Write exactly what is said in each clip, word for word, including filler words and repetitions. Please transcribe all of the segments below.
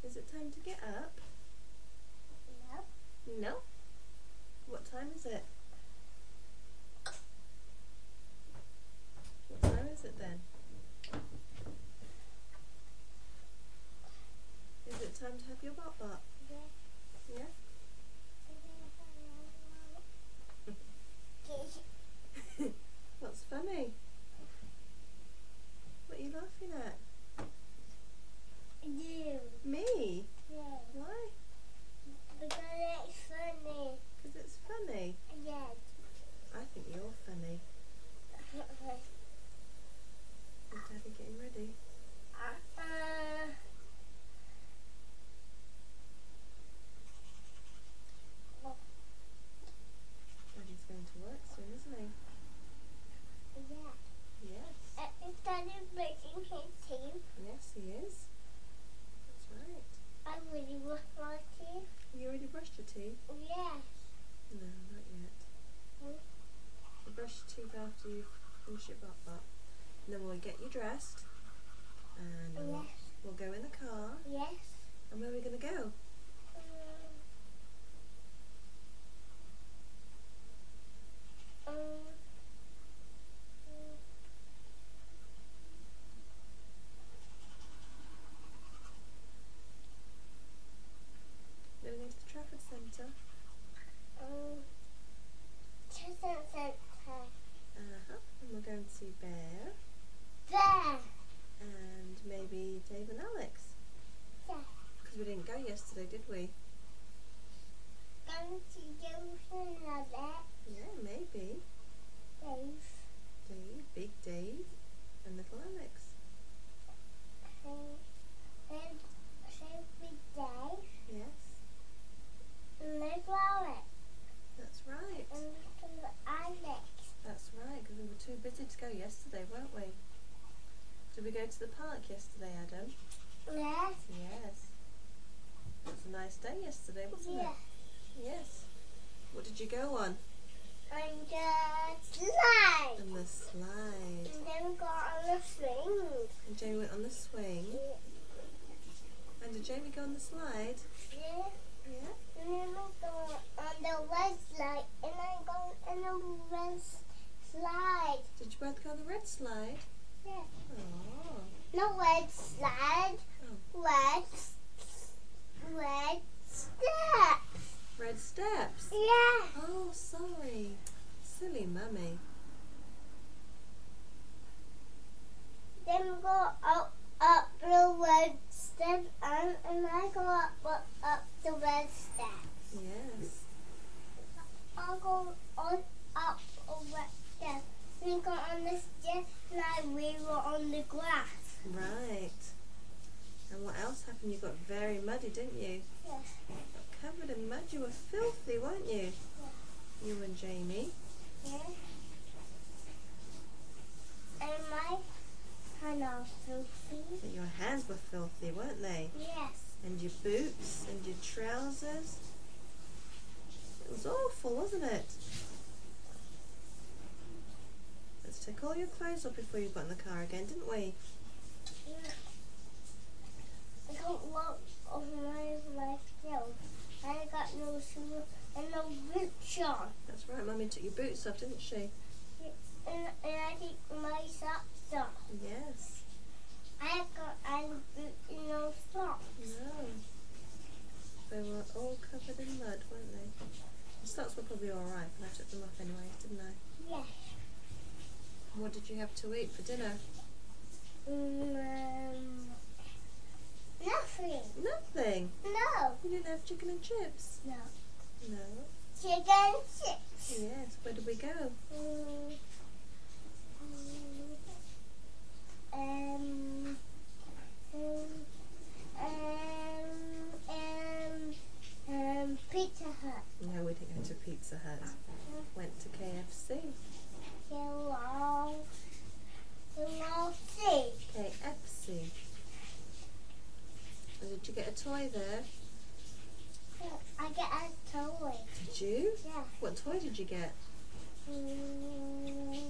Is it time to get up? No. No? What time is it? What time is it then? Is it time to have your bop bop? Yeah. Yeah? What's funny? What are you laughing at? You. Me? Yeah. Why? Because it's funny. Because it's funny. Yes. I think you're funny. Is Daddy getting ready? uh, Daddy's going to work soon, isn't he? yeah. Yes. Uh, is Daddy brushing his teeth? Yes, he is. That's right. I really brush my teeth. You already brushed your teeth? Yes. No, not yet. Hmm? You brush your teeth after you finish your bop bop. And then we'll get you dressed. And then we'll, Yes. we'll go in the car. Yes. And where are we going to go? Um, um, We're going to go to the Trafford Centre. um, Chestnut Center. Uh-huh. And we're going to see Bear. There. And maybe Dave and Alex. Yeah. Because we didn't go yesterday, did we? Going to do another. Yeah, maybe. Dave. Dave, Big Dave, and Little Alex. Um, then every day. Yes, And little Alex. that's right. And little Alex. That's right, because we were too busy to go yesterday, weren't we? Did we go to the park yesterday, Adam? Yes. Yes. It was a nice day yesterday, wasn't Yeah. it? Yes. What did you go on? And the slide. On the slide. And then we got on the swing. And Jamie went on the swing. And did Jamie go on the slide? Yeah. Yeah. And then we go on the red slide. And I go on the red slide. Did you both go on the red slide? Yeah. Oh. No red slide. Oh. Red. Red steps. Red steps? Yeah. Oh, sorry. Silly mummy. Then we go up, up the red steps. And, and I go up, up, up the red steps. Yes. I'll go on up over there. We go on the stairs and I we were on the grass. Right. And what else happened? You got very muddy, didn't you? Yes. Got covered in mud. You were filthy, weren't you? You and Jamie. Yeah. And my hand are filthy. But your hands were filthy, weren't they? Yes. And your boots and your trousers. It was awful, wasn't it? Let's take all your clothes off before you got in the car again, didn't we? Yeah. I don't walk over my myself. I got no shoes and no boots on. That's right, Mummy took your boots off, didn't she? And, and I take my socks off. Yes. I got I boots and no socks. No. They were all covered in mud, weren't they? The socks were probably alright, but I took them off anyway, didn't I? Yes. What did you have to eat for dinner? Um, nothing. Nothing. No. You didn't have chicken and chips? No. No. Chicken chips. Yes. Where did we go? Mm, um, um, um, um, um, Pizza Hut. No, we didn't go to Pizza Hut. Went to K F C. Hello. Hello, see. K F C. And did you get a toy there? I get a toy. Did you? Yeah. What toy did you get? Mm,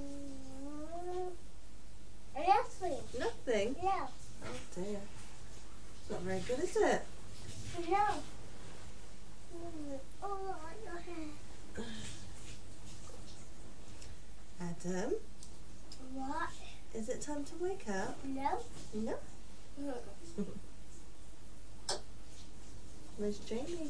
nothing. Nothing? Yeah. Oh dear. Not very good, is it? No. Mm, Oh, your hair. Adam, What? is it time to wake up? No. No. Mm. Where's Jamie?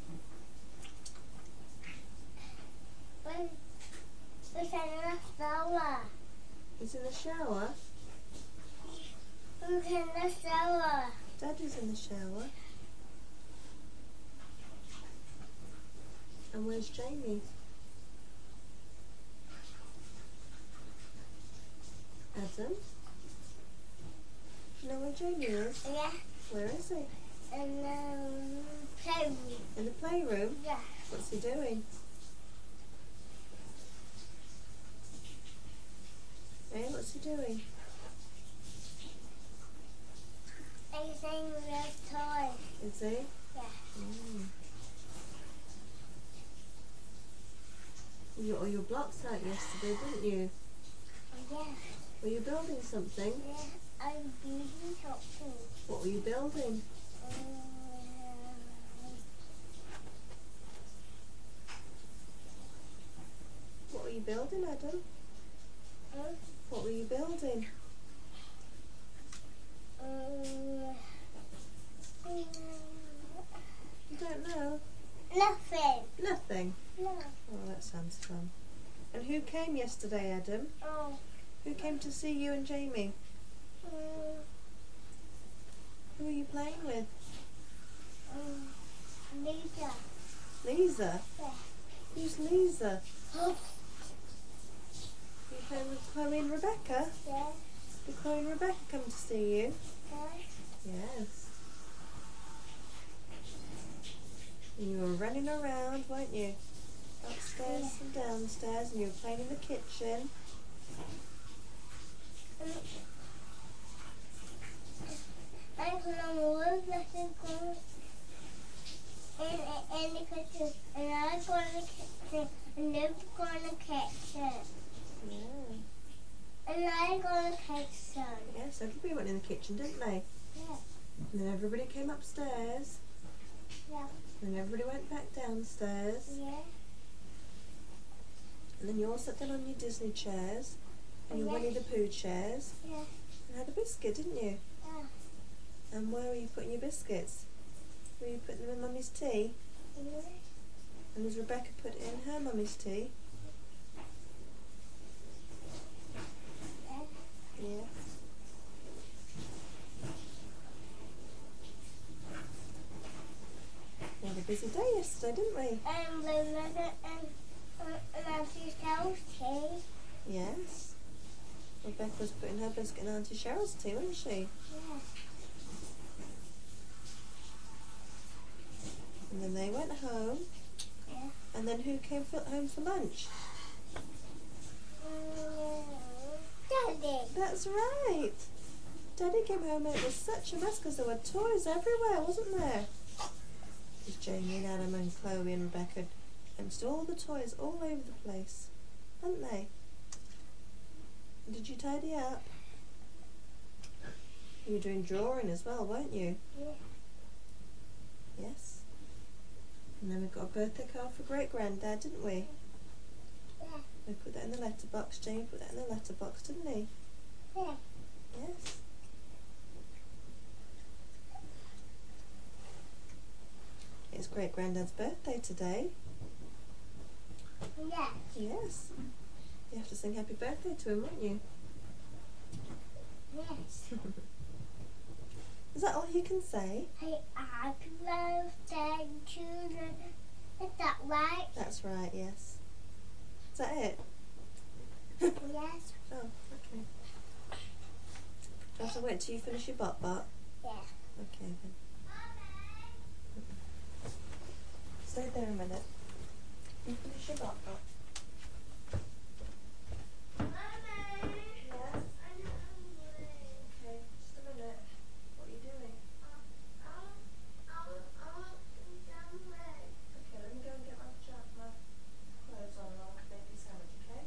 When we can in the shower. He's in the shower. We can in the shower. Daddy's in the shower. And where's Jamie? Adam? Do you know where Jamie is? Yeah. Where is he? In the playroom. In the playroom? Yeah. What's he doing? Hey, what's he doing? He's playing with toys. Is he? Yeah. Mm. You got all your blocks out yesterday, didn't you? Yeah. Were you building something? Yeah. I'm building something. What were you building? Um, What were you building, Adam? um, What were you building? um, You don't know? nothing. Nothing. No. Oh, that sounds fun. And who came yesterday, Adam? Oh. Who came to see you and Jamie? Um, Who were you playing with? um, Lisa. Lisa? Yeah. Who's Lisa? Oh. You playing with Chloe and Rebecca? Yeah. Did Chloe and Rebecca come to see you? Yeah. Yes. And you were running around, weren't you? Upstairs Yeah. and downstairs, and you were playing in the kitchen. I'm gonna move this and go in, in the kitchen, and I'm going to the kitchen, and they're going to the kitchen, Yeah. and I'm going to the kitchen. Yes, everybody went in the kitchen, didn't they? Yeah. And then everybody came upstairs. Yeah. And then everybody went back downstairs. Yeah. And then you all sat down on your Disney chairs and your Yeah. Winnie the Pooh chairs Yeah. and had a biscuit, didn't you? Yeah. And where were you putting your biscuits? Were you putting them in Mummy's tea? Yeah. And was Rebecca put in her Mummy's tea? Yeah. Yeah. We had a busy day yesterday, didn't we? And we look at and and Auntie Cheryl's tea. Yes. Rebecca was putting her biscuit in Auntie Cheryl's tea, wasn't she? Yeah. And then they went home. Yeah. And then who came for, home for lunch? Mm, Daddy. That's right. Daddy came home and it was such a mess because there were toys everywhere, wasn't there? Because Jamie and Adam and Chloe and Rebecca emptied all the toys all over the place, hadn't they? Did you tidy up? You were doing drawing as well, weren't you? Yeah. Yes. And then we got a birthday card for Great Granddad, didn't we? Yeah. We put that in the letterbox. Jamie put that in the letterbox, didn't he? Yeah. Yes. It's Great Granddad's birthday today. Yeah. Yes. You have to sing happy birthday to him, won't you? Yes. Is that all you can say? Hey, happy birthday, children. Is that right? That's right, yes. Is that it? Yes. Oh, okay. Do you have to wait till you finish your bot bot? Yeah. Okay then. Stay there a minute. You finish your bot bot. Yes? Okay, just a minute. What are you doing? Okay, let me go and get my jar- my clothes on and I'll make you a sandwich, okay?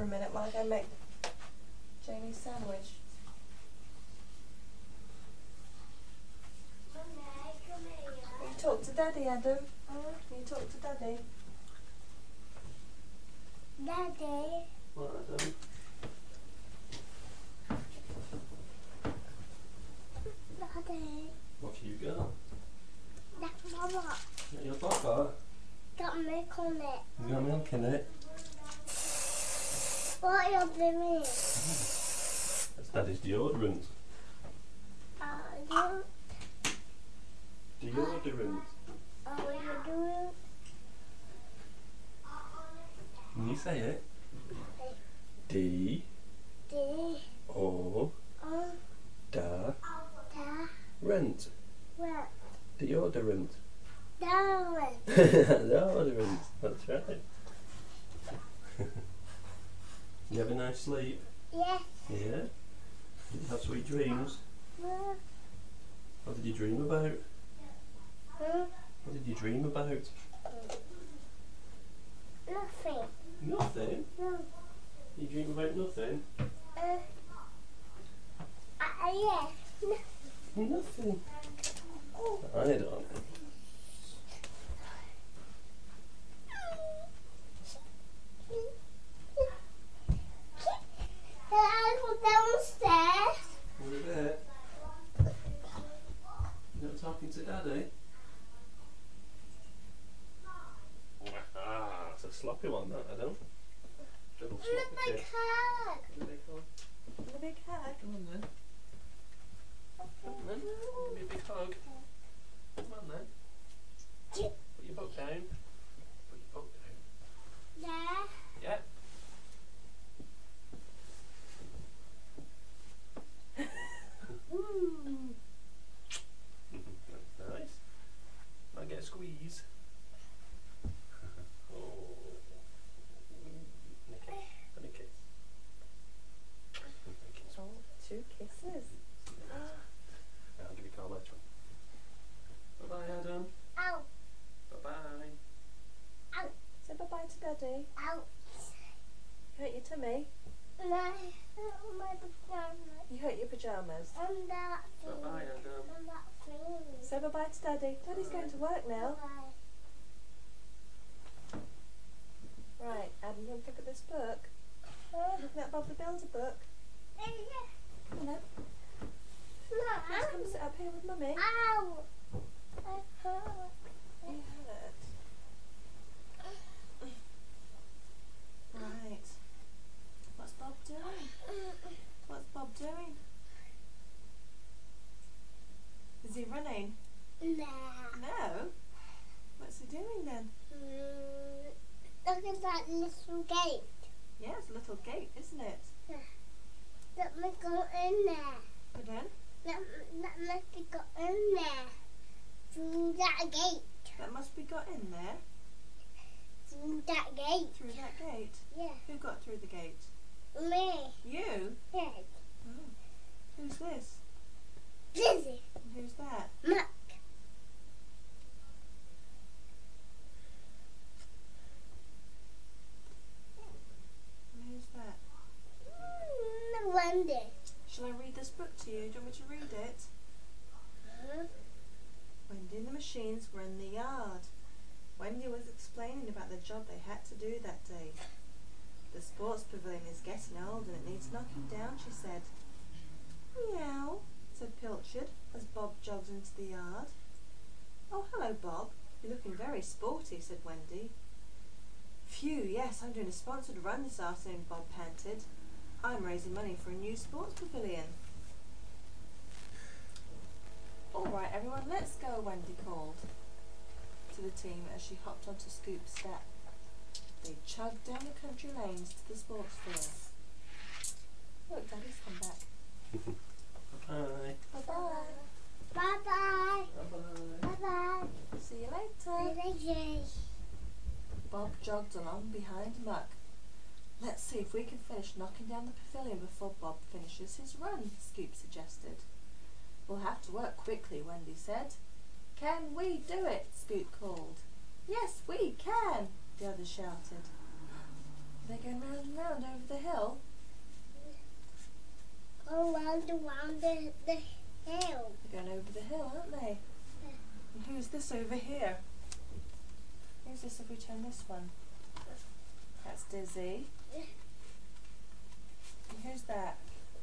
a minute while I go make Jamie's sandwich. Will you talk to Daddy, Adam? Will you talk to Daddy? Daddy. What, Adam? Daddy. What have you got? That's Mama. Your papa? Got milk on it. You got milk in it? What are you doing? That's Daddy's deodorant. Uh, you, Deodorant. uh, what are you doing? Can you say it? D D. O O. da Da. rent. What? Deodorant. Darwin. Deodorant. That's right. You have a nice sleep? Yes. Yeah? Did you have sweet dreams? Uh, What did you dream about? hmm? What did you dream about? Nothing. Nothing? No. You dream about nothing? Uh, uh, yes. No. Nothing. I don't. Can I go downstairs? What a bit. You're not talking to Daddy? Ah, it's a sloppy one, that, I don't. Little The sloppy big kid. hug. The big hug. The big hug. Come on then. Come on then. Give me a big hug. Come on then. Put your book down. Put your book down. There. Yeah. Mm. That's nice. Might get a squeeze. Oh. And a kiss. And a kiss. And a kiss. Oh, two kisses. I'll give you a call later on. Bye bye, Adam. Ow. Bye bye. Ow. Say bye-bye to Daddy. Ow. You hurt your tummy? My, my pajamas. You hurt your pyjamas? And that Bye thing. bye, Adam. And that thing. Say bye-bye to Daddy. Daddy's going to work now. Bye. Right, Adam, you want to pick up this book? Huh? Looking at Bob the Builder book. Yeah. Come on then. No, Let's come sit up here with Mummy. Ow. I hurt. You hurt. Right. What's Bob doing? What's Bob doing? Is he running? Nah. No. What's he doing then? Mm, look at that little gate. Yeah, it's a little gate, isn't it? Let me go in there. Pardon? Let, let me go in there. Through that gate. That must be got in there. Through that gate. Through that gate. Yeah. Who got through the gate? Me. You? Yeah. Oh. Who's this? Lizzie. And who's that? Muck. And who's that? Mm, Wendy. Shall I read this book to you? Do you want me to read it? Huh? Wendy and the machines were in the yard. Wendy was explaining about the job they had to do that day. The sports pavilion is getting old and it needs knocking down, she said. Meow, said Pilchard as Bob jogged into the yard. Oh, hello, Bob. You're looking very sporty, said Wendy. Phew, yes, I'm doing a sponsored run this afternoon, Bob panted. I'm raising money for a new sports pavilion. All right, everyone, let's go, Wendy called to the team as she hopped onto Scoop's step. They chugged down the country lanes to the sports field. Look, Daddy's come back. Bye. Bye-bye. Bye-bye. Bye bye. Bye-bye. See you later. Bye-bye. Bob jogged along behind Muck. Let's see if we can finish knocking down the pavilion before Bob finishes his run, Scoop suggested. We'll have to work quickly, Wendy said. Can we do it? Scoop called. Yes, we can, the others shouted. They're going round and round over the hill. Go round and round the, the hill. They're going over the hill, aren't they? And who's this over here? Who's this if we turn this one? That's Dizzy. And who's that?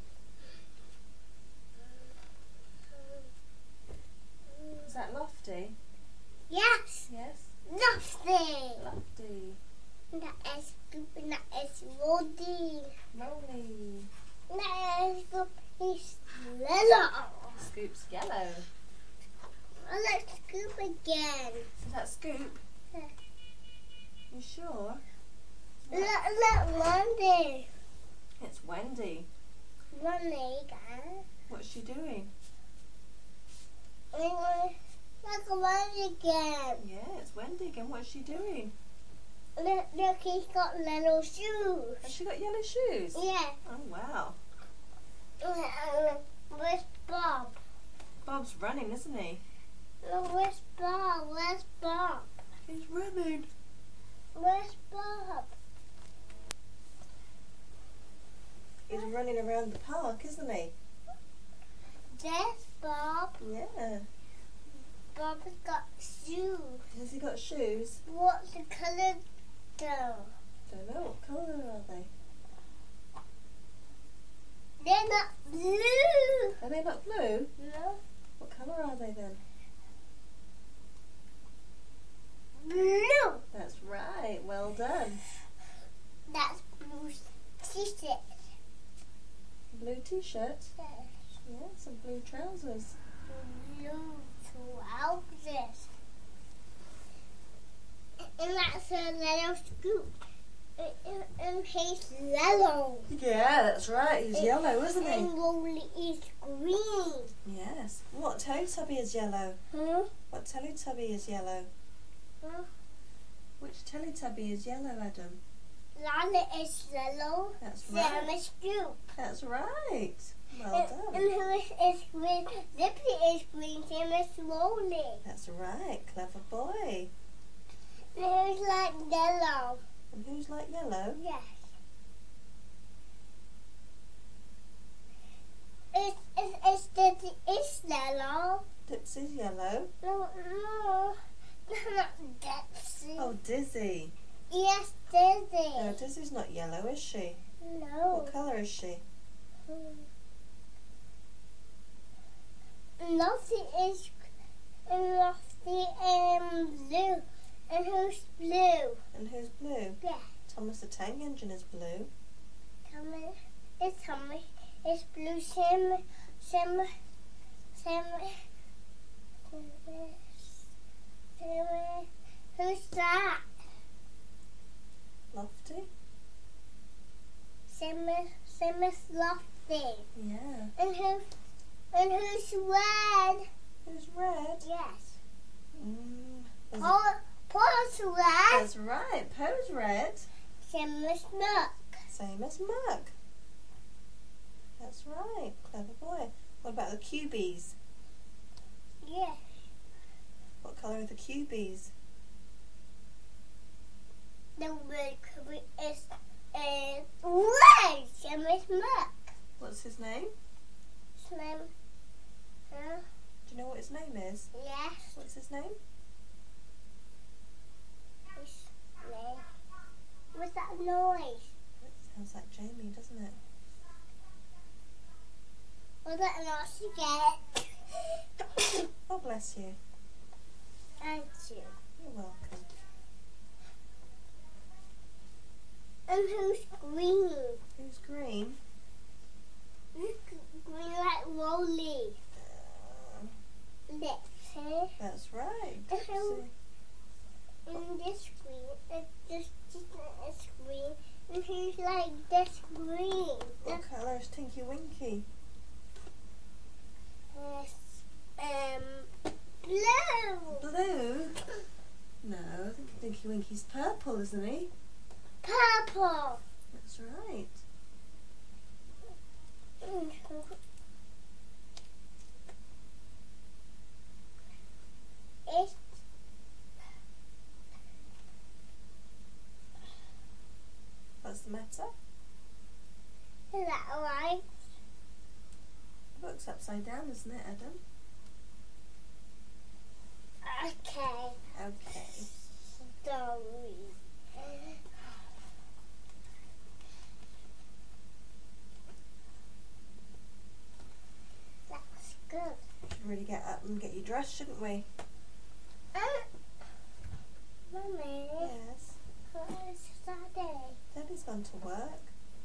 Is that Lofty? Yes, Yes? nothing. Lofty. That is Scoop and that is Roddy. Rolly. That is Scoop is yellow. Scoop's yellow. I like Scoop again. Is that Scoop? Yeah. You sure? Look, look, Wendy. It's Wendy. Wendy again. What's she doing? Look, Wendy again. Yeah, it's Wendy again. What's she doing? Look, look, he's got little shoes. Has she got yellow shoes? Yeah. Oh, wow. Where's Bob? Bob's running, isn't he? Look, where's Bob? Where's Bob? He's running. Where's Bob? He's running around the park, isn't he? There's Bob. Yeah. Bob's got shoes. Has he got shoes? What's the colour though? Don't know. What colour are they? They're not blue. Are they not blue? No. What colour are they then? Blue. That's right. Well done. That's blue t-shirt. Blue t-shirt. Yes. Yeah, some blue trousers. Blue trousers. And that's a little Scoop. And, and he's yellow. Yeah, that's right. He's yellow, isn't he? And Rolly is green. Yes. What Teletubby is yellow? Huh? What Teletubby is yellow? Huh? Which Teletubby is yellow, Adam? Lana is yellow. That's Sam right. is Scoop. That's right. Well And, done. and who is, is green? Zippy is green. Sam is Rolly. That's right. Clever boy. And who's like yellow? And who's like yellow? Yes. It's, it's, it's, it's, it's yellow. Dipsy's yellow. No, no. Not Dipsy. Oh, Dizzy. Yes, Dizzy. No, Dizzy's not yellow, is she? No. What colour is she? Lofty is Lofty and blue. And who's blue? And who's blue? Yeah. Thomas the Tank Engine is blue. Tommy. It's Tommy. It's blue. Sam. Sam. Sam. Sam. Sam. Who's that? Lofty? Sam. Sam is Lofty. Yeah. And who? And who's red? Who's red? Yes. Mm, is it- Paul. Paul's red. That's right. Poe's red. Sam is milk. Same as Mug. That's right. Clever boy. What about the cubies? Yes. What colour are the cubies? The red cubby is uh, red. Sam is milk. What's his name? Slim. Huh? Do you know what his name is? Yes. What's his name? His name. What's that noise? It sounds like Jamie, doesn't it? What's that noise again? Oh, bless you. Thank you. You're welcome. And who's green? Who's green? Who's green like Rolly? Uh, Lips, huh? that's right. Uh-huh. Dipsy. And this green, and this is green, and who's like this green? What colour is Tinky Winky? This, um, blue. Blue? No, I think Tinky Winky's purple, isn't he? Purple. That's right. It's What's the matter? Is that right? The book's upside down, isn't it, Adam? Okay. Okay. Sorry. That's good. Should really get up and get you dressed, shouldn't we? Uh, Mummy, Yes. where's Daddy? Daddy's gone to work.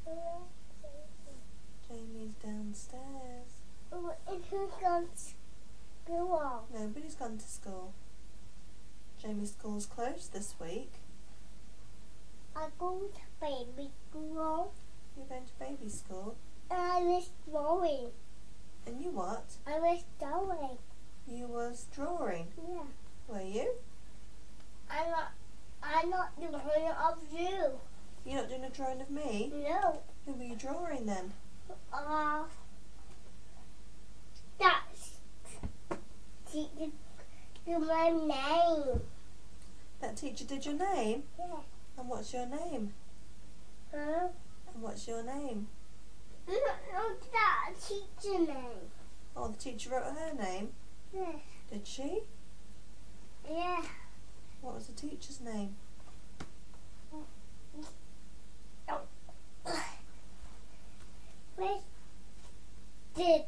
Jamie's downstairs. Oh, and who's gone to school? Nobody's gone to school. Jamie's school's closed this week. I go to baby school. You're going to baby school. And I was drawing. And you what? I was drawing. You was drawing. Yeah. Were you? I'm not. I'm not doing of you. You're not doing a drawing of me? No. Who were you drawing then? Uh. That's. Teacher, do my name. That teacher did your name? Yeah. And what's your name? Huh? And what's your name? No, no, that teacher name. Oh, the teacher wrote her name? Yeah. Did she? Yeah. What was the teacher's name? Where's did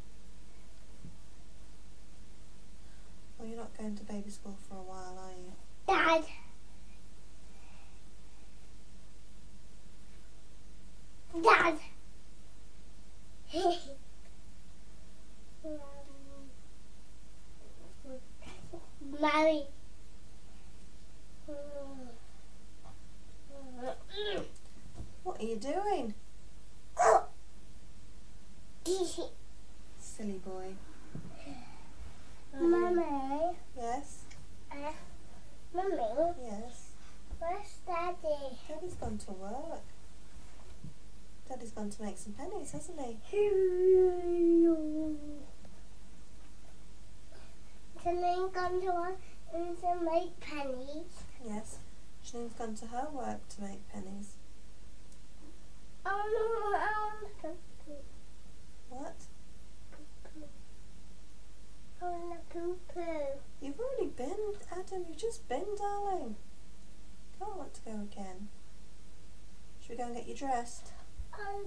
Well, you're not going to baby school for a while, are you? Dad? Dad. Mommy. What are you doing? Silly boy. Mommy. Yes? Uh, Mommy. Yes. Where's Daddy? Daddy's gone to work. Daddy's gone to make some pennies, hasn't he? Can I come to work and to make pennies? Yes. Janine's gone to her work to make pennies. Oh no, I want to poo. What? I want to poo poo. You've already been, Adam. You've just been, darling. Don't want to go again. Should we go and get you dressed? Um.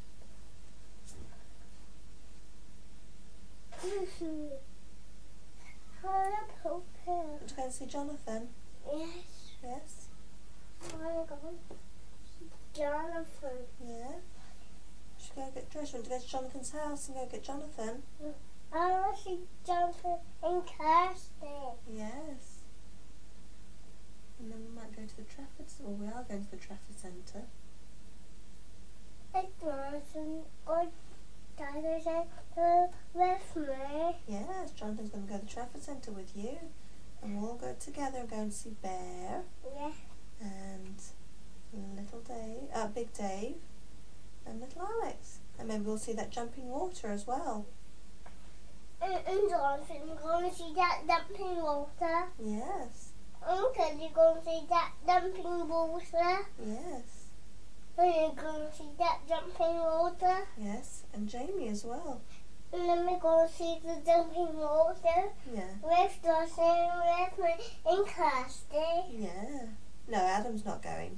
I want to poo poo. Want to go and see Jonathan? Yes, Yes? I want to go see Jonathan. Yeah? Should we go get dressed? Want to go to Jonathan's house and go get Jonathan? I want to see Jonathan and Kirsty. Yes. And then we might go to the Trafford, or we are going to the Trafford Centre. It's Jonathan or Daddy said uh, with me. Yes, Jonathan's going to go to the Trafford Centre with you. And we'll all go together and go and see Bear Yeah. and Little Dave, uh, Big Dave and Little Alex. And maybe we'll see that jumping water as well. And, and Jonathan's going to see that dumping water. Yes, Uncle, you're going to see that dumping water. yes, And you're going to see that jumping water. yes. And Jamie as well. And then we're going to see the dumping water Yeah, with Dawson, with me, and Kirsty. yeah. No, Adam's not going.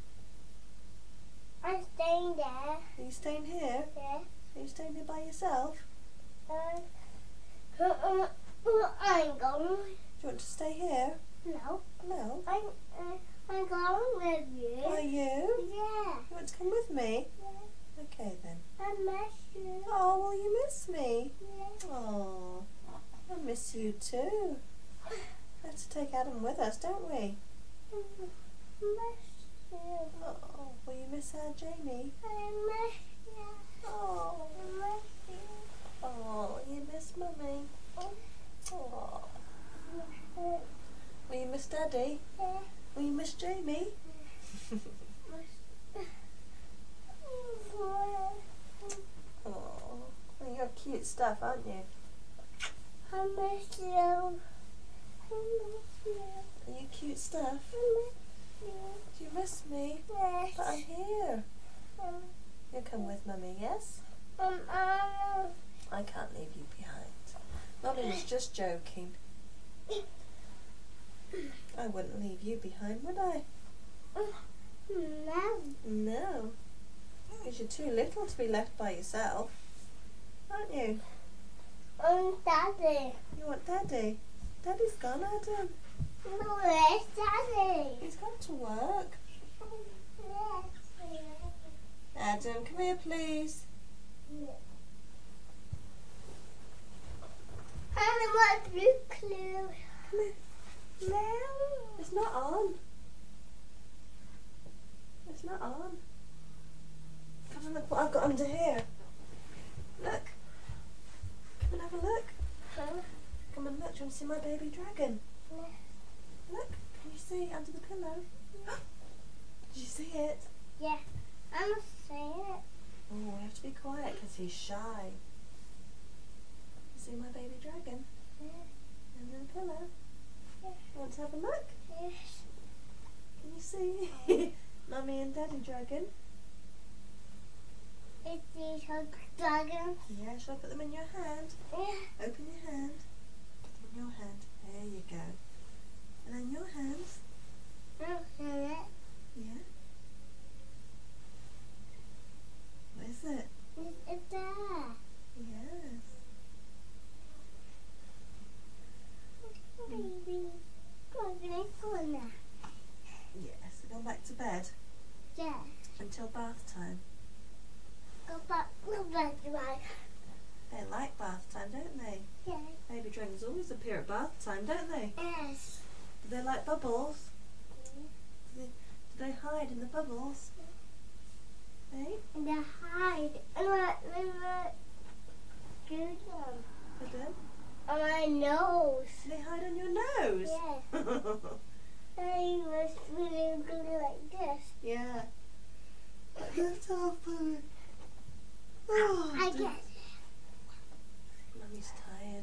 I'm staying there. Are you staying here? Yeah. Are you staying here by yourself? Um, uh, uh, uh, I'm going. Do you want to stay here? No. No. I'm, uh, I'm going with you. Are you? Yeah. You want to come with me? Yeah. Okay then. I miss you. Oh, will you miss me? Yeah. Oh, I miss you too. We have to take Adam with us, don't we? I miss you. Oh, will you miss our Jamie? I miss you. Oh, I miss you. oh, you miss Mummy? Oh, will you miss Daddy? Yeah. Will you miss Jamie? Oh, well, you're cute stuff, aren't you? I miss you. I miss you. Are you cute stuff? I miss you. Do you miss me? Yes. But I'm here. with Mummy, yes? Um, um, I can't leave you behind. Mummy was just joking. I wouldn't leave you behind, would I? no. No. Because you're too little to be left by yourself, aren't you? Um, Daddy. You want Daddy? Daddy's gone, Adam. No, where's Daddy? He's gone to work. Adam, come here, please. I want blue clue. Come here. No. It's not on. It's not on. Come and look what I've got under here. Look. Come and have a look. Huh? Come and look. Do you want to see my baby dragon? No. Look. Can you see under the pillow? Did you see it? Yeah. I must say it. Oh, we have to be quiet because he's shy. You see my baby dragon? Yeah. Under the pillow? Yeah. Want to have a look? Yes. Can you see? Mummy and Daddy dragon? It's these hug dragons. Yeah, shall I put them in your hand? Yeah. Open your hand. Put them in your hand. There you go. And then your hands. Okay. Yeah. What is it? It's, it's there. Yes. Baby. Go gonna go now. Yes. Go back to bed Yeah. until bath time. Go back. Go back to my. They like bath time, don't they? Yeah. Baby dragons always appear at bath time, don't they? Yes. Do they like bubbles? Do they, do they hide in the bubbles? Hey? And they hide. And what? And what? Do them. Pardon? On my nose. They hide on your nose? Yeah. I was really good like this. Yeah. That's so funny. Oh, I dear. guess. Mummy's tired.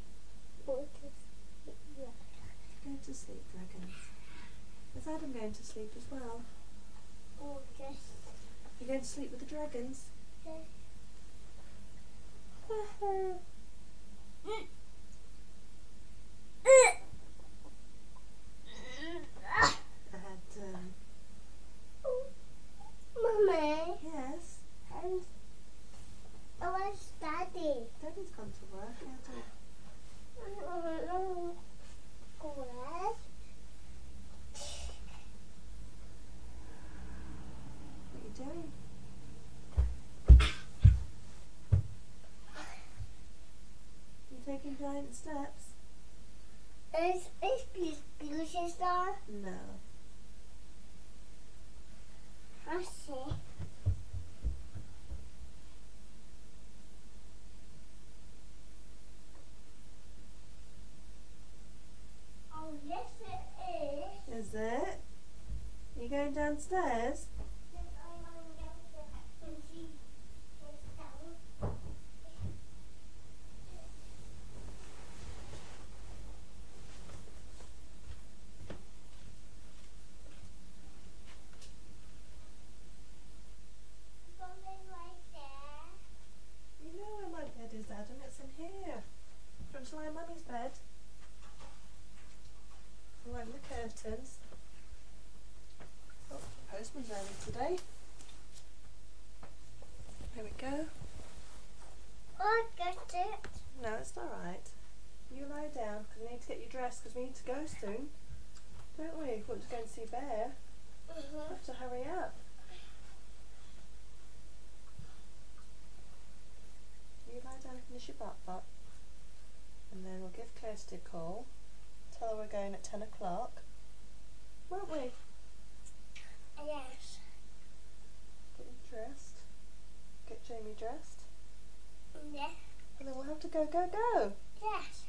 Going to sleep, dragons. Is Adam going to sleep as well? Oh, just. You going to sleep with the dragons? I had, um, Mommy, yes. and I was Daddy. Daddy's gone to work, Adam. What? What are you doing? You taking giant steps? Is is Beauty Star? No. I see. Oh, yes, it is. Is it? Are you going downstairs? Yes, I'm going downstairs and see what's down. Something right there. You know where my bed is, Adam. It's in here. Do you want to lie in Mummy's bed? Line the curtains. Oh, the postman's early today. There we go. Oh, I got it. No, it's alright. You lie down because we need to get you dressed because we need to go soon. Don't we? If we want to go and see Bear, we Mm-hmm. have to hurry up. You lie down and finish your butt butt. And then we'll give Kirsty a call. Tell her we're going at ten o'clock. Won't we? Yes. Get you dressed. Get Jamie dressed. Yes. And then we'll have to go, go, go. Yes.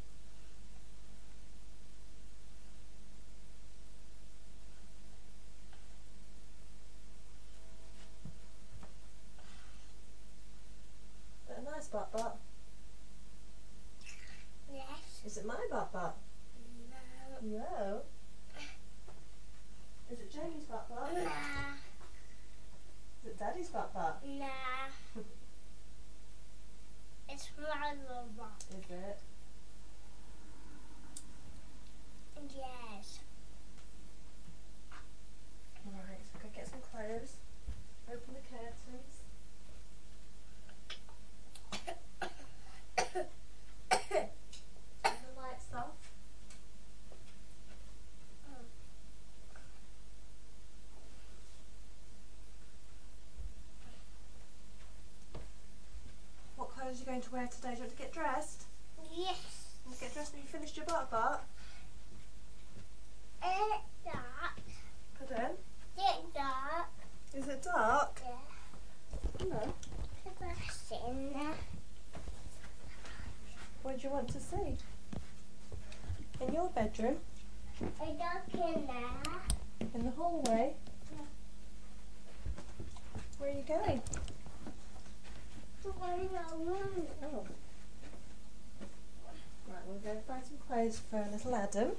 Is it a nice butt butt? Yes. Is it my butt butt? No. No. Is it Jamie's butt butt? Nah. Is Is it Daddy's butt butt? Nah. It's my robot. Is it? Yes. Right, so go get some clothes. Open the curtains. Turn the lights off. What clothes are you going to wear today? Do you want to get dressed? Yes. You get dressed when you finished your butt butt? It's dark. Pardon? It's dark. Is it dark? Yeah. No. It's in there. What do you want to see? In your bedroom? It's dark in there. In the hallway? Yeah. Where are you going? To one of the room. Oh. Right, we'll go buy some clothes for little Adam.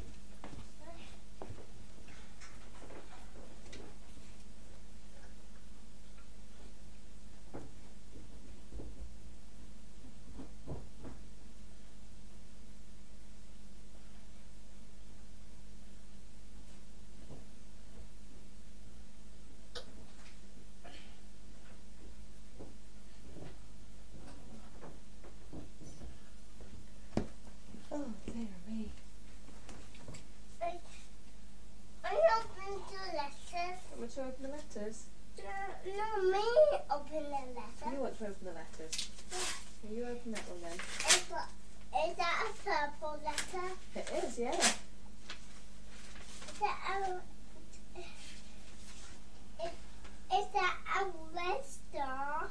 Oh, dear me. I opened the letters. Want me to open the letters? No, no, me open the letter. You want to open the letters? Will you open that one then? Is, is that a purple letter? It is, yeah. Is that a, is, is that a red star?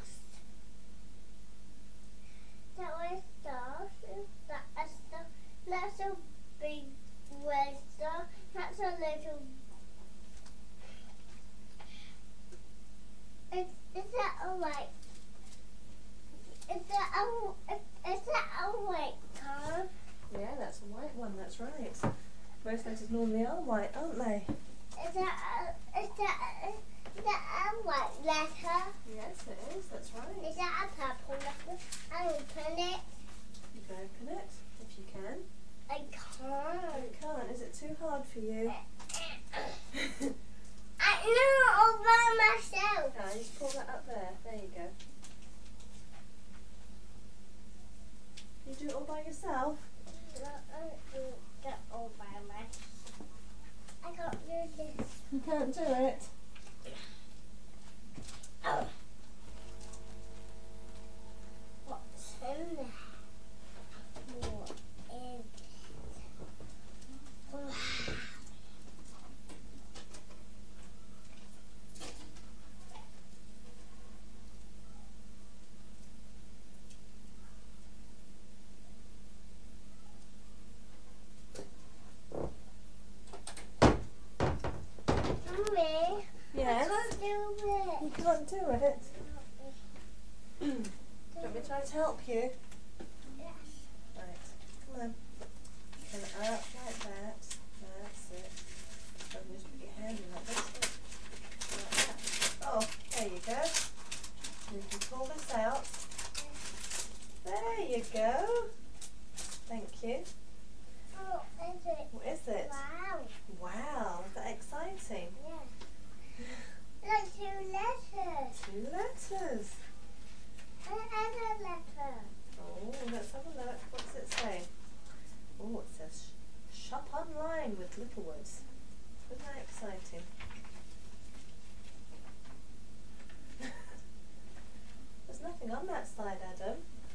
Is that red star? Is that a star? That's a big red star. That's a little. Is, is that a white? Is that a is, is that a white car? Yeah, that's a white one, that's right. Most letters normally are white, aren't they? Is that a, is that a, is that a white letter? Yes, it is, that's right. Is that a purple letter? I open it. You can open it, if you can. I Oh, can't. you can't, is it too hard for you? I know all by myself. No, just pull that up there, there you go. You do it all by yourself? No, I don't do that all by myself. I can't do this. You can't do it. Oh. What's in there? What is it? Wow. Mommy, Yes? I can't do it. You can't do it. Do you want me to try to help you? Yes. Right, come on. Turn it up like that. That's it. Oh, just put your hand in like this. Like that. Oh, there you go. You can pull this out. There you go. Thank you. What is it? What is it? Wow. Wow, is that exciting? Yeah. Like two letters. Two letters. Another letter. Oh, let's have a look. What does it say? Oh, it says sh- shop online with Littlewoods. Isn't that exciting? There's nothing on that side, Adam.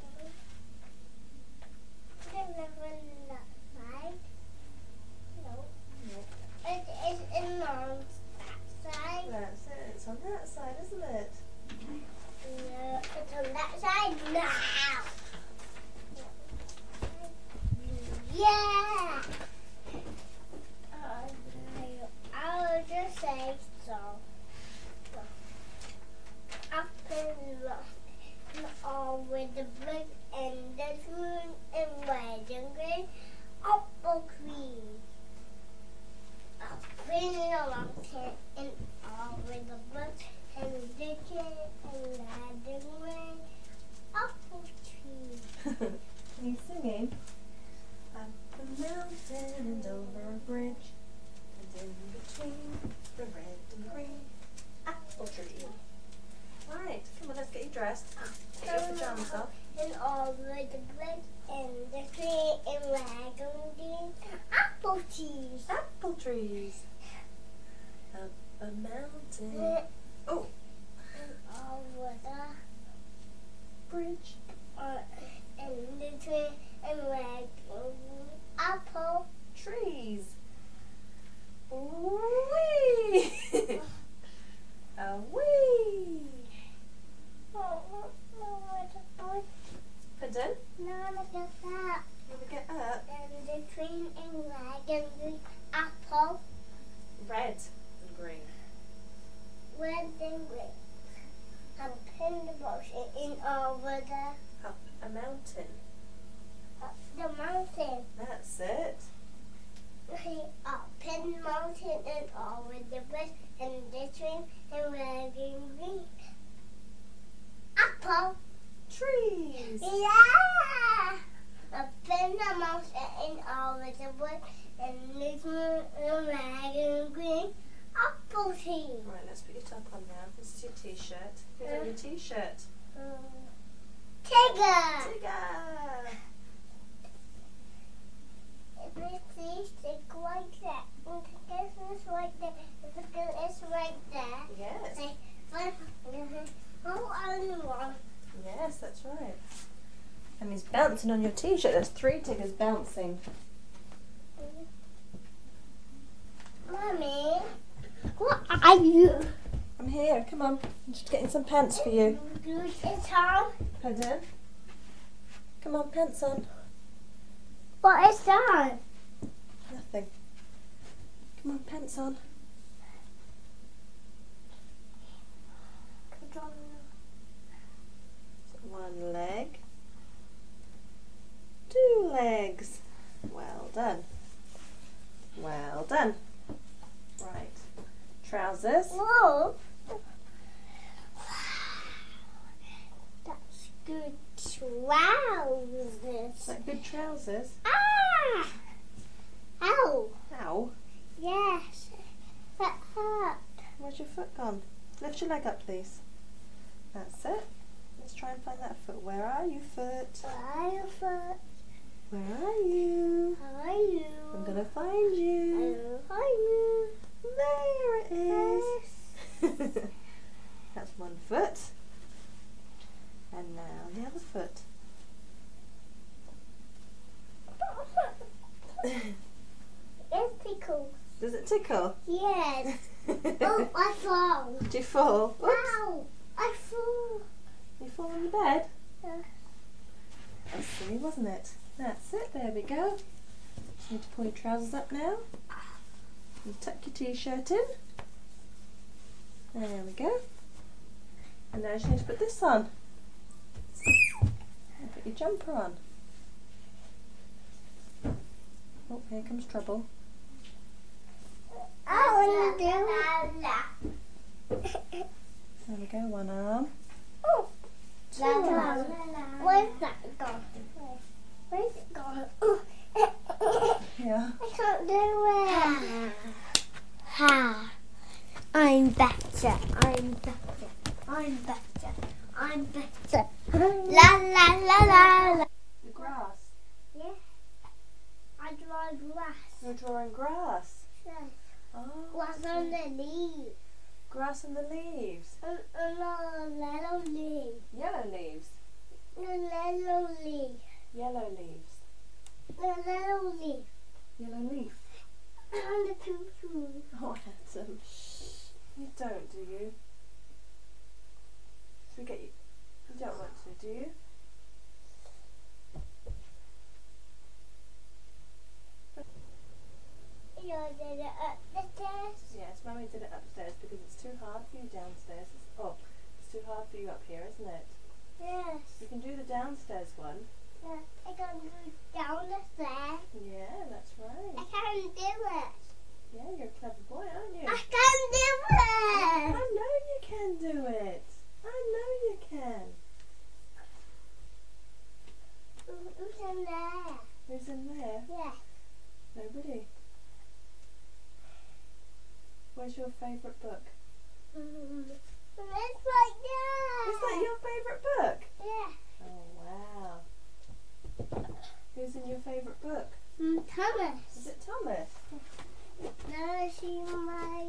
There's never that side. No. No. It is in on that side. That's it. It's on that side, isn't it? No, it's on that side now. Yeah. Uh, I'll just say so. Up and look, all with the blue and the green and red and green bridge, and in between the red and green apple tree. Right, come on, let's get you dressed. Get your pajamas off. And over the bridge and the tree and wagon apple trees. Apple trees. Up a mountain. Oh, And over the bridge. uh, and the tree and wagon apple. Trees. Wee. A wee. Oh, no, what about Pardon? no, look at that. Let me get up. And the train and wagon the apple. Red and green. Red and green. And pin the motion in over the Up a mountain. up the mountain. That's it. Up in the mountain and over the bridge and the train and wagon green. Apple. Trees. Yeah! Up in the mountain and over the bridge and the train and wagon green. Apple tree. Right, let's put your top on now. This is your t-shirt. Who's on your t-shirt? Um, Tiger. Tigger. If it says stick like that, and the kiss is right there, if the kiss is right there, Yes. say, oh, only one. Yes, that's right. And he's bouncing on your t-shirt. There's three Tiggers bouncing. Mommy, what are you? I'm here. Come on. I'm just getting some pants for you. It's on. Pardon? Come on, pants on. What is that? Nothing. Come on, pants on. One leg. Two legs. Well done. Well done. Right. Trousers. Whoa. That's good trousers. Is that good trousers? Ah! Ow. Ow. Yes. That hurt. Where's your foot gone? Lift your leg up, please. That's it. Let's try and find that foot. Where are you, foot? Why foot? Where are you? How are you? I'm gonna find you. How are you? There it is. That's one foot. And now the other foot. It's pickle. Does it tickle? Yes. Oh, I fall. Did you fall? Oops. Ow! I fall. You fall on the bed? Yeah. That's silly, wasn't it? That's it. There we go. Just need to pull your trousers up now. And tuck your t-shirt in. There we go. And now you just need to put this on. And put your jumper on. Oh, here comes trouble. I want to do it. There we go, one arm. Oh. Two arms. Where's that gone? Where's it gone? Oh. Yeah. I can't do it. Ha. I'm better. I'm better. I'm better. I'm better. La la la la la. The grass. Yeah. I draw grass. You're drawing grass. Yes. Oh. Grass on the leaves. Grass and the leaves. A, a little leaf. Yellow leaves. A little leaf. Yellow leaves. A little leaf. Yellow leaf. And the two shoes. Oh, handsome. You don't, do you? Should we get you? You don't want to, do you? You did it up the stairs. Yes, Mummy did it upstairs because it's too hard for you downstairs. It's, oh, it's too hard for you up here, isn't it? Yes. You can do the downstairs one. Yeah. I can go down the stairs. Yeah, that's I right. can do it. Yeah, you're a clever boy, aren't you? I can do I it. know you can do it. I know you can. Who's in there? Who's in there? Yeah. Nobody. Where's your favourite book? Mm, it's like that. Is that your favourite book? Yeah. Oh wow. Who's in your favourite book? Mm, Thomas. Is it Thomas? Now see my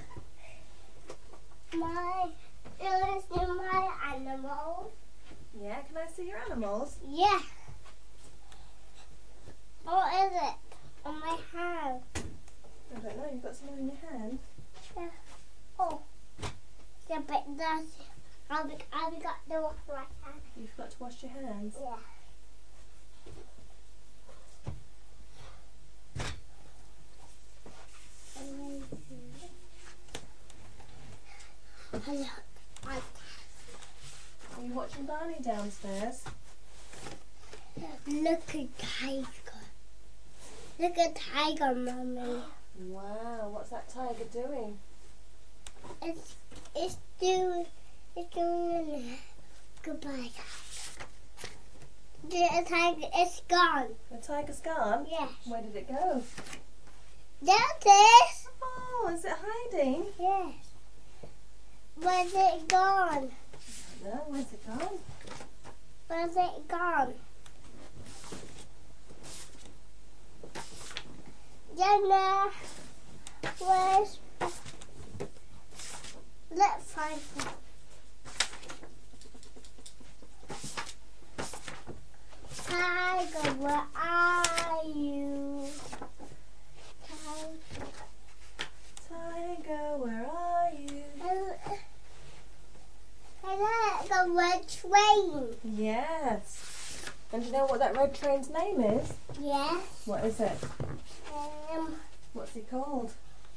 my. Now see my animals. Yeah, can I see your animals? Yeah. What is it on my hand? I don't know, you've got some on your hand. Yeah. Oh. Yeah, but that's. I've I've got the wash my hand. You've got to wash your hands. Yeah. Hello. I Are you watching Barney downstairs? Look at tiger. Look at tiger, mommy. Wow, what's that tiger doing? It's it's doing it's doing goodbye. The tiger is gone. The tiger's gone? Yes. Where did it go? There it is. Oh, is it hiding? Yes. Where's it gone? No, where's it gone? Where's it gone? Jenna, where's? Let's find it. Tiger, where are you? Tiger. Tiger, where are you? And that's a red train. Yes. And do you know what that red train's name is? Yes. What is it? Um, What's he called?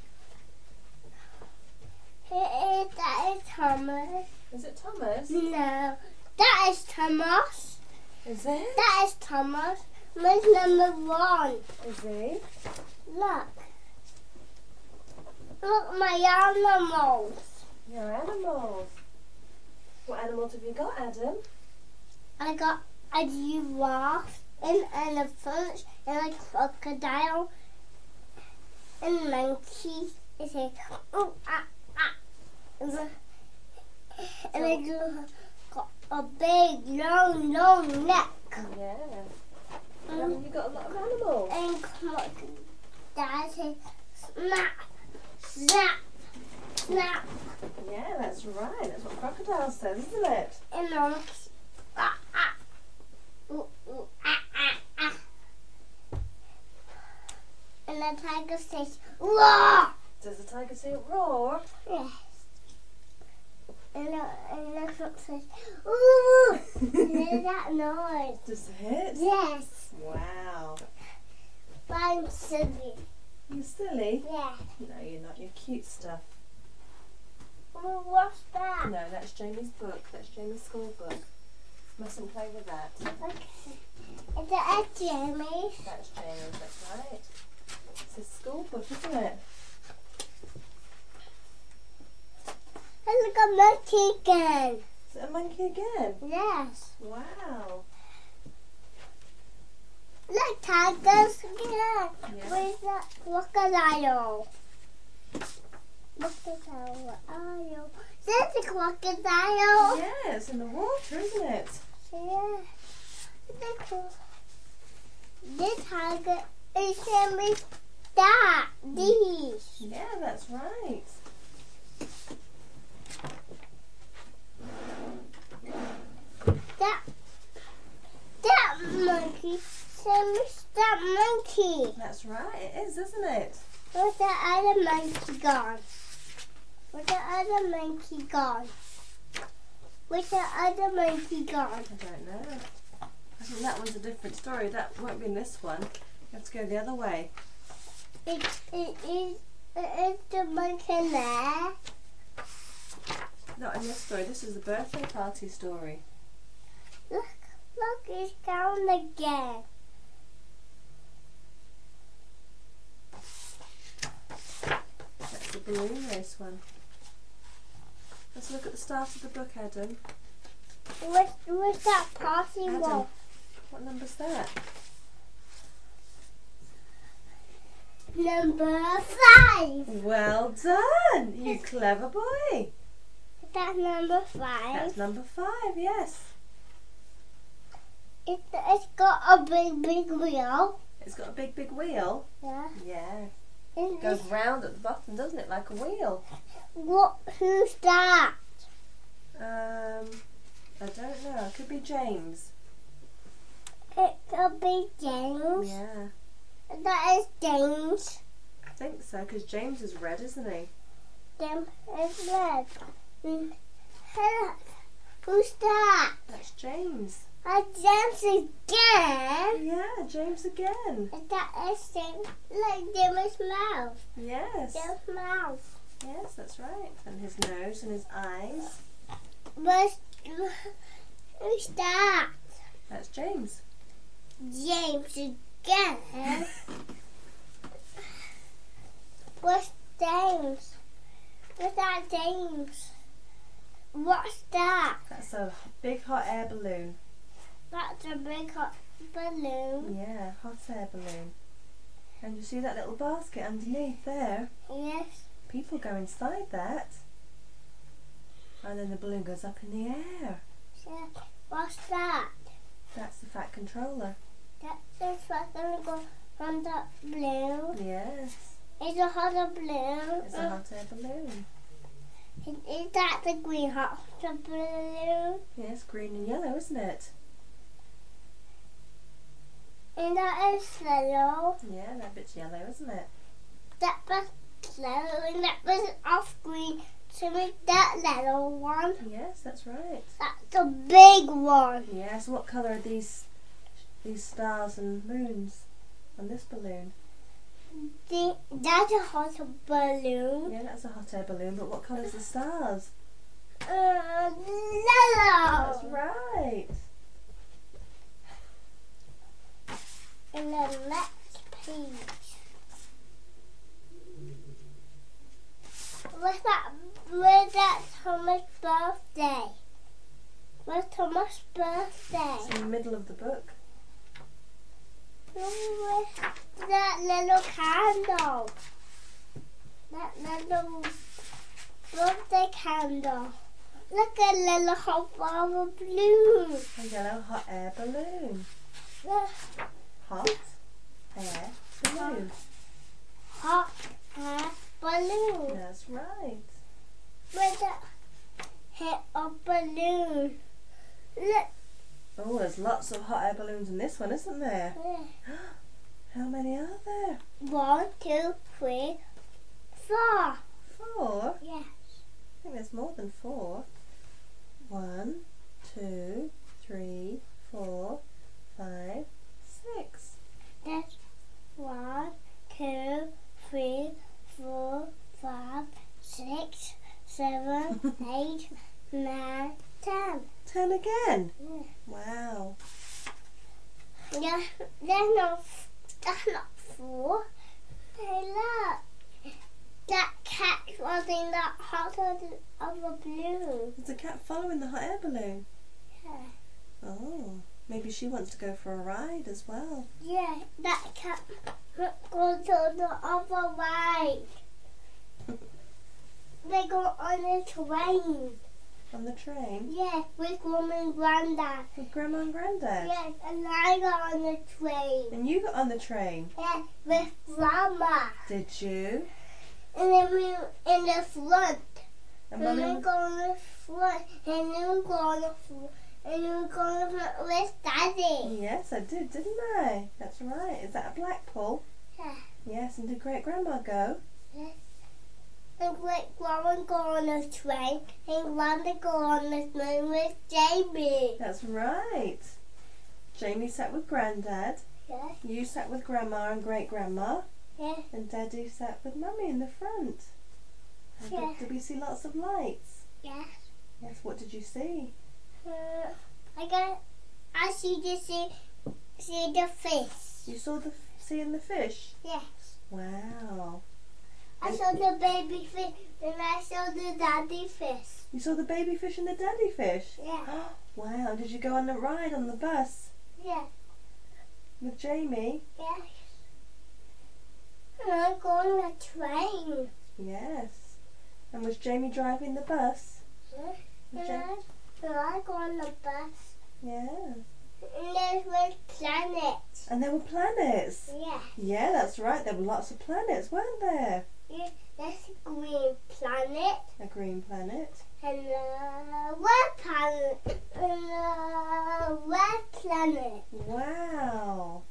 it is, that is Thomas. Is it Thomas? No, that is Thomas. Is it? That is Thomas. Mine's number one. Is he? Look. Look, my animals. Your animals. What animals have you got, Adam? I got a giraffe, an elephant, and a crocodile, and a monkey. It's a oh ah ah, and a, and I got a big long long neck. Yeah. Mm. Um, you got a lot of animals. And crocodile says snap, snap, snap, Yeah, that's right. That's what crocodile says, isn't it? and monkey ah ah, ooh ooh ah ah ah. And the tiger says, roar! Does the tiger say roar? Yes. And the, and the fox says, ooh! Hear that noise? Does it? Yes. Wow. But I'm silly. You silly? Yeah. No, you're not. You're cute stuff. Well, what's that? No, that's Jamie's book. That's Jamie's school book. Mustn't play with that. Okay. Is that a Jamie? That's Jamie's, that's right. It's his school book, isn't it? And look a monkey again. Is it a monkey again? Yes. Wow. Look, tigers again. Yeah. Where's that crocodile? Crocodile, where are you? There's a crocodile. Yeah, it's in the water, isn't it? Yeah. The cro- This tiger is Sammy's dad. These. Yeah, that's right. That that monkey. Sammy's that monkey. That's right, it is, isn't it? Where's the other monkey gone? Where's the other monkey gone? Where's the other monkey gone? I don't know. I think that one's a different story. That won't be in this one. You have to go the other way. It, it is it is the monkey there. Not in this story. This is the birthday party story. Look, look, it's down again. That's the balloon race one. Let's look at the start of the book, Adam. Where's, where's that party Adam, wall? what number's that? number five. Well done, you clever boy. That's number five. That's number five, yes. It, it's got a big, big wheel. It's got a big, big wheel. Yeah. Yeah. And It goes it's- round at the bottom, doesn't it? Like a wheel. What? Who's that? Um, I don't know. It could be James. It could be James. Yeah. That is James. I think so, because James is red, isn't he? James is red. Mm. Hello. Who's that? That's James. Uh, James again. Yeah, James again. That is James. Like James' mouth. Yes. James' mouth. Yes, that's right. And his nose and his eyes. What's, who's that? That's James. James again. What's James? What's that James? What's that? That's a big hot air balloon. That's a big hot balloon. Yeah, hot air balloon. And you see that little basket underneath there? Yes. People go inside that. And then the balloon goes up in the air. So, what's that? That's the fat controller. That's what's gonna go on the balloon. Yes. It's a hot air balloon. It's a hot air balloon. Is, is that the green hot air balloon? Yes, green and yellow, isn't it? And that is yellow. Yeah, that bit's yellow, isn't it? That was yellow and that was off green to make that little one. Yes, that's right. That's a big one. Yes, what colour are these these stars and moons on this balloon? The, that's a hot air balloon. Yeah, that's a hot air balloon, but what colour's the stars? Uh, That's yellow. right. And the next page. What's that? Where's that Thomas' birthday? Where's Thomas' birthday? It's in the middle of the book. Where's that little candle? That little birthday candle. Look at little hot flower balloon. A yellow hot air balloon. Look, Hot air balloon. hot air balloon. That's right. Where's that hit a balloon? Look. Oh, there's lots of hot air balloons in this one, isn't there? How many are there? One, two, three, four. Four? Yes. I think there's more than four. One, two, three, four, five, six. That's one, two, three, four, five, six, seven, eight, nine, ten. Ten again? Yeah. Wow. Yeah, that's not, that's not four. Hey, look. That cat was in that hot of a balloon. There's a cat following the hot air balloon. Yeah. Oh, maybe she wants to go for a ride as well. Yeah, that cat go to the other way. They go on a train. On the train? Yeah, with Mum and Grandad. With Grandma and Granddad? Yes, and I got on the train. And you got on the train? Yeah, with Grandma. Did you? And then we in the front. And And Mummy then was- go on the front. And then we go on the front. And then we go on the front with Daddy. Yes, I did, didn't I? That's right. Is that a Blackpool? Yeah. Yes, and did Great Grandma go? And great grandma go on the train. And Grandma go on the train with Jamie. That's right. Jamie sat with Granddad. Yes, You sat with Grandma and Great Grandma. yes. And Daddy sat with Mummy in the front. And Yeah. did, did we see lots of lights? Yes. Yes, what did you see? Uh, I got. I see the see, see the fish. You saw the f- seeing the fish? Yes. Wow. I saw the baby fish and I saw the daddy fish. You saw the baby fish and the daddy fish? Yeah. Wow, did you go on the ride on the bus Yeah. with Jamie? Yes. And I go on the train. Yes. And was Jamie driving the bus? Yeah. Was And Ja- I, and I go on the bus. Yeah. And there's one planet. And there were planets. Yeah. Yeah, that's right. There were lots of planets, weren't there? Yeah. There's a green planet. A green planet. And a red planet. And a red planet. Wow.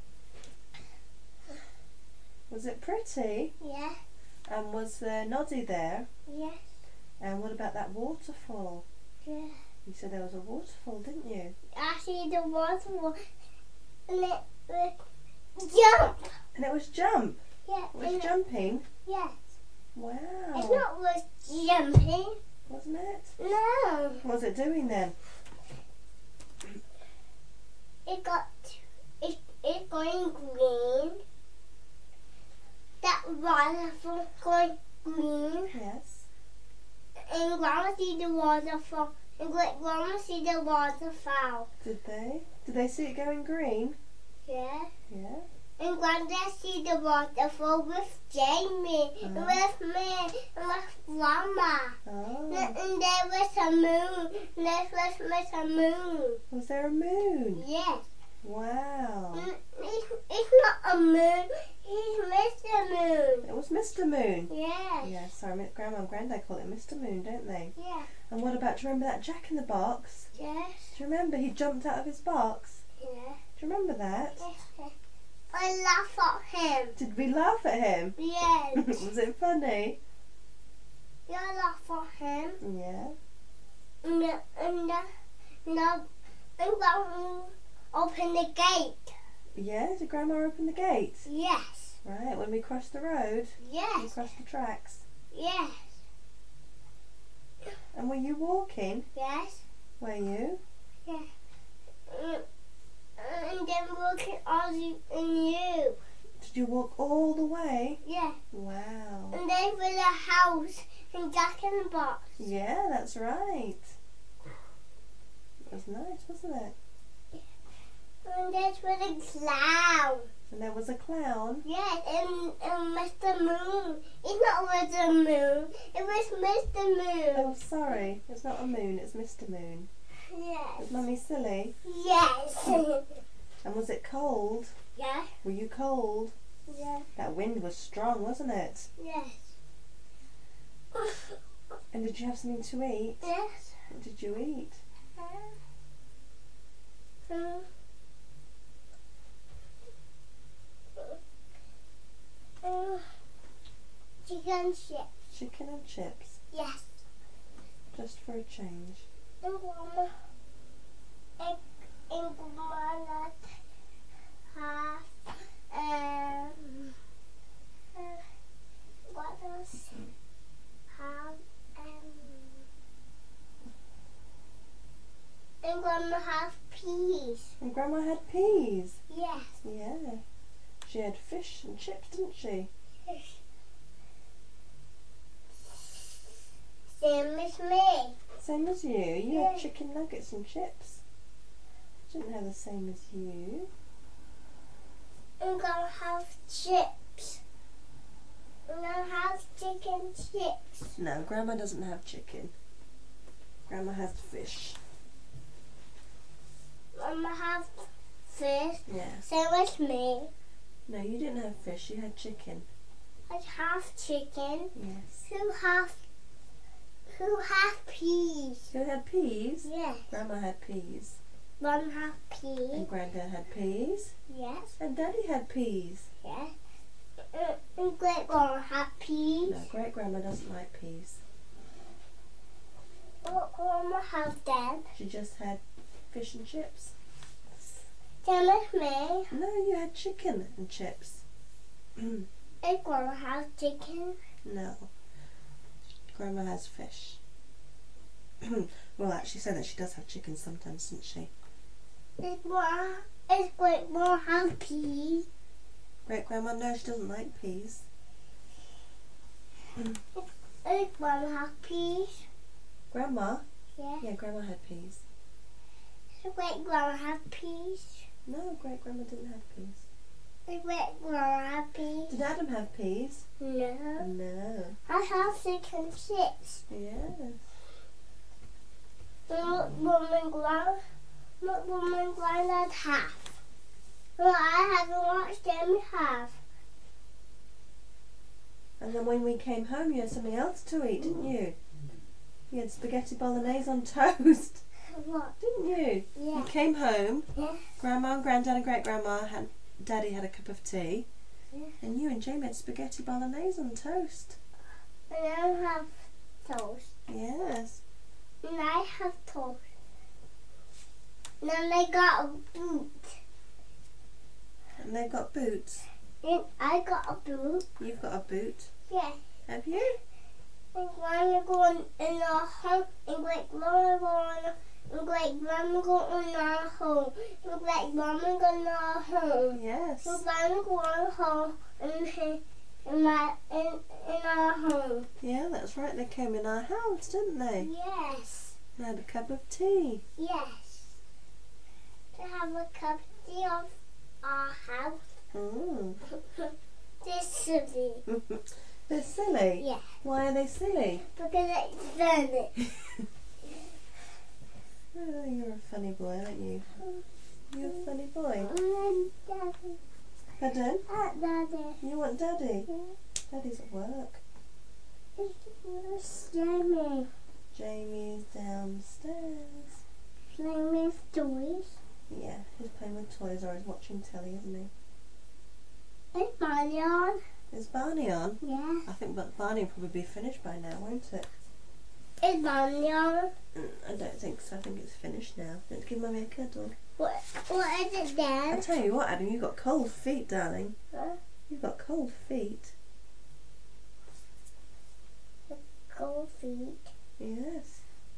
Was it pretty? Yeah. And was there Noddy there? Yes. And what about that waterfall? Yeah. You said there was a waterfall, didn't you? I see the waterfall. And it was jump. And it was jump. Yeah. It was and jumping. Yes. Wow. It's not was jumping. Wasn't it? No. What was it doing then? It got it it going green. That waterfall going green. Yes. And Grandma see the waterfall. And great Grandma see the waterfall. Did they? Did they see it going green? Yeah. Yeah. And Grandma see the waterfall with Jamie, and Uh-huh. with me, and with Grandma. Oh. And, and there was a moon. And there was, was a moon. Was there a moon? Yes. Wow. Mm, It's, it's not a moon. It's Mister Moon. It was Mister Moon. Yes. Yes, sorry, Mi- Grandma and Granddad call it Mister Moon, don't they? Yeah. And what about, do you remember that Jack in the Box? Yes. Do you remember he jumped out of his box? Yeah. Do you remember that? Yes. I laugh at him. Did we laugh at him? Yes. Was it funny? Yeah, I laugh at him. Yeah. And the, and the, and the, and Grandma open the gate. Yeah, did Grandma open the gate? Yes. Right, when we crossed the road, we Yes. crossed the tracks. Yes. And were you walking? Yes. Were you? Yes. Mm, And then looking on you and you. Did you walk all the way? Yeah. Wow. And then with a house and Jack in the Box. Yeah, that's right. It was nice, wasn't it? And there's with a clown. And there was a clown. Yes, and, and Mister Moon. It's not Mister Moon. It was Mister Moon. Oh, sorry. It's not a moon, it's Mister Moon. Yes. Was Mummy silly? Yes. And was it cold? Yeah. Were you cold? Yeah. That wind was strong, wasn't it? Yes. And did you have something to eat? Yes. What did you eat? Um, um, chicken chips. Chicken and chips. Yes. Just for a change. And Grandma. And, and Grandma have um uh, what else? Have um and Grandma have peas. And Grandma had peas. Yes. Yeah. She had fish and chips, didn't she? Same as me. Same as you. You Yeah. had chicken nuggets and chips. I didn't have the same as you. I'm gonna have chips. I'm gonna have chicken chips. No, Grandma doesn't have chicken. Grandma has fish. I'm gonna have fish. Yes. Same as me. No, you didn't have fish. You had chicken. I have chicken. Yes. Who have who have peas? You had peas. Yes. Grandma had peas. Mom have And peas. Granddad had peas. Yes. And Daddy had peas. Yes. Uh, And great grandma have peas. No, great grandma doesn't like peas. What grandma have them? She just had fish and chips. Same as me. No, you had chicken and chips. And grandma have chicken. No. Grandma has fish. Well, actually said that she does have chicken sometimes, doesn't she? Is grandma is great grandma have peas? Great grandma, no, she doesn't like peas. Is grandma have peas? Grandma? Yeah. Yeah, grandma had peas. Does great grandma have peas? No, great grandma didn't have peas. I went happy. Did Adam have peas? No. No. I have six and six. Yes. What woman grand what woman granddad have? Well, I haven't watched them have. And then when we came home, you had something else to eat, didn't you? You had spaghetti bolognese on toast, What? didn't you? Yeah. You came home, Yeah. Grandma and Granddad and Great Grandma had, Daddy had a cup of tea, Yeah. and you and Jamie had spaghetti bolognese on toast. And I have toast. Yes. And I have toast. And then I got a boot. And they've got boots. And I got a boot. You've got a boot. Yeah. Have you? And Grandma going in our home. And Great Grandma going and Great Grandma going in our home. And Great Grandma going in our home. Yes. And Grandma going home in he- in my in in our home. Yeah, that's right. They came in our house, didn't they? Yes. They had a cup of tea. Yes. To have a cup of tea of our house. Mm. This silly. They're silly. Yeah. Why are they silly? Because it's funny. Oh, you're a funny boy, aren't you? You're a funny boy. And Daddy. Pardon? At Daddy. You want Daddy? Yeah. Daddy's at work. It's Jamie. Jamie's downstairs. Playing with toys. Yeah, he's playing with toys or he's watching telly, isn't he? It's Barney on. Is Barney on? Yeah. I think but Barney will probably be finished by now, won't it? It's Barney on. Mm, I don't think so. I think it's finished now. Let's give Mummy a cuddle. What, what is it I then? tell you what, Adam, you've got cold feet, darling. Huh? You've got cold feet. Cold feet. Yes.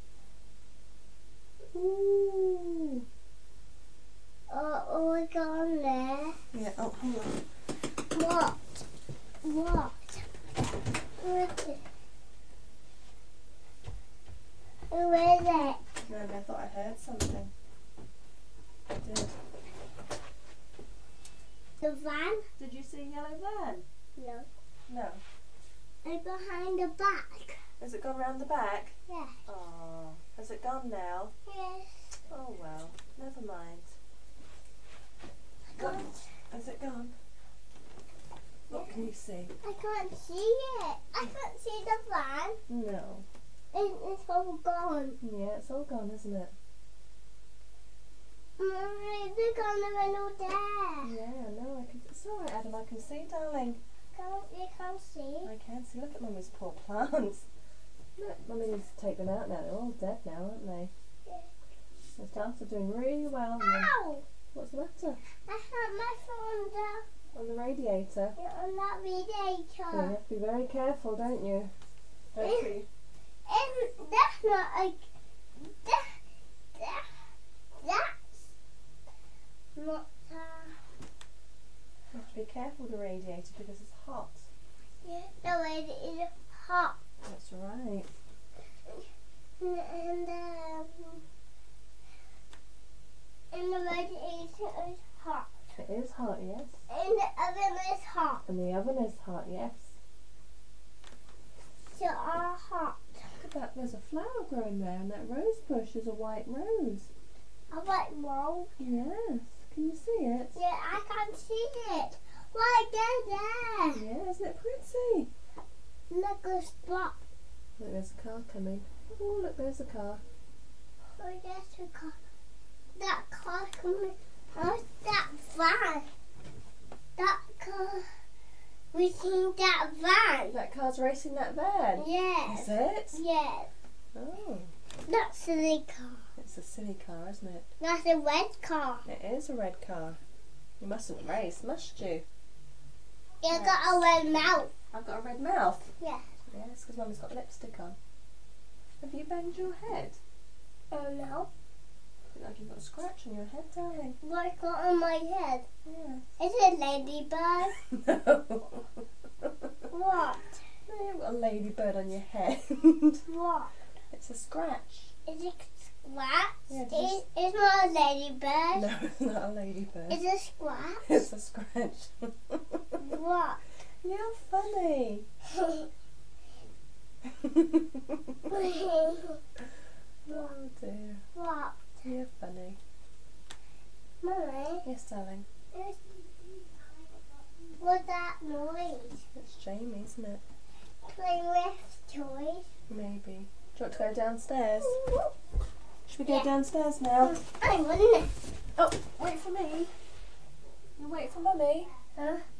Ooh. Oh, oh, we gone there. Yeah, oh, hold on. What? What? What is it? Who is it? No, I thought I heard something. I did. The van? Did you see a yellow van? No. No. It's behind the back. Has it gone round the back? Yeah. Oh, has it gone now? Yes. Oh well, never mind. I can't, Has it gone? What can you see? I can't see it. I can't see the van. No. It, it's all gone. Yeah, it's all gone, isn't it? Mommy, look on the window there. Yeah, no, I can. It's all right, Adam. I can see, darling. Can't, you can't see. I can see. Look at Mummy's poor plants. Look, Mummy needs to take them out now. They're all dead now, aren't they? Yeah. The plants are doing really well. and then- Ow! What's the matter? I had my phone down On the radiator. on that Yeah, you radiator. have to be very careful, don't you? Don't you? And that's not a. That, that, that's not a. You have to be careful with the radiator because it's hot. Yeah, the way it is hot. That's right. And, and um. And the radiator is hot. It is hot, yes. And the oven is hot. And the oven is hot, yes. So are hot. Look at that. There's a flower growing there, and that rose bush is a white rose. I like roll. Yes. Can you see it? Yeah, I can see it. Right there, there. Yeah, isn't it pretty? Look a spot. Look, there's a car coming. Oh, look, there's a car. Oh, that's a car. That car coming. Oh, that van. That car. We seen that van. That car's racing that van. Yes. Is it? Yes. Oh, That's a silly car. it's a silly car, isn't it? That's a red car. It is a red car. You mustn't race, must you? You got a red mouth. I've got a red mouth. Yeah. Yes, because Mummy's got lipstick on. Have you banged your head? Oh no. Look like you've got a scratch on your head, darling. What got on my head? Yeah. Is it a ladybird? No. What? No, you've got a ladybird on your head. What? It's a scratch. Is it squat. Yeah, did you It, it's not a ladybird. No, it's not a ladybird. It's a squat. It's a scratch. What? You're funny. Oh dear. What? You're funny. Mummy, Yes, darling. what's that noise? It's Jamie, isn't it? Playing with toys. Maybe. Do you want to go downstairs? Should we go Yeah. downstairs now? I wouldn't. Oh, wait for me. You wait for Mummy. Huh?